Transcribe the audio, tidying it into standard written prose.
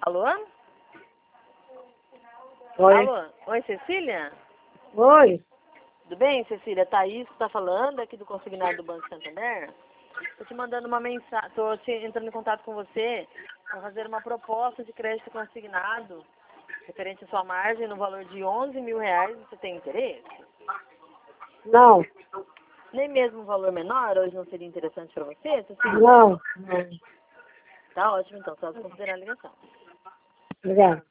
Alô? Oi. Alô? Oi, Cecília? Oi. Tudo bem, Cecília? Thaís que tá falando aqui do consignado do Banco Santander. Tô te mandando uma mensagem, entrando em contato com você para fazer uma proposta de crédito consignado referente à sua margem no valor de R$ 11.000. Você tem interesse? Não. Nem mesmo um valor menor hoje não seria interessante para você, Cecília? Não. Tá ótimo, então. Só considerar a ligação. Obrigada.